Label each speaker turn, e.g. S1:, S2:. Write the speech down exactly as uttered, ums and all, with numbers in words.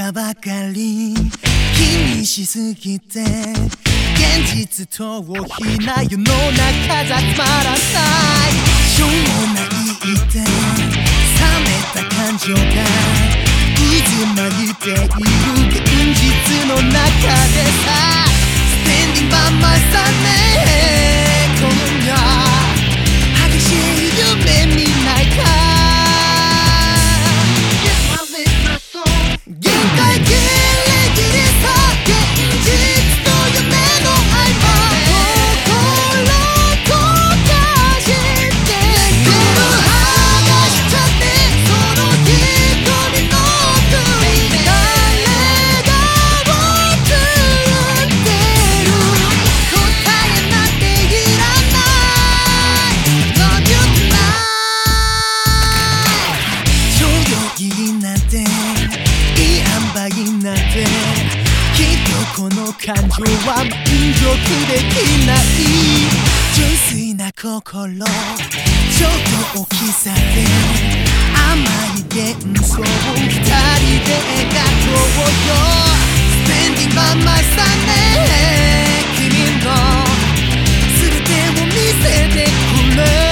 S1: たばかり気にしすぎて現実逃避な世の中じゃつまらないしょうもないって冷めた感情が渦巻いている現実の中でさ Standing by my side ね今夜激しい夢見ないか限界ギリギリさ現実と夢の合間心溶かして全部剥がしちゃってその瞳の奥に誰がを作ってる答えなんていらない Love you tonight ちょうどいいなんていい塩梅なんてきっとこの感情は満足できない純粋な心ちょっと大きさで甘い幻想を二人で描こうよ Standing by my side ね君の全てを見せてくれ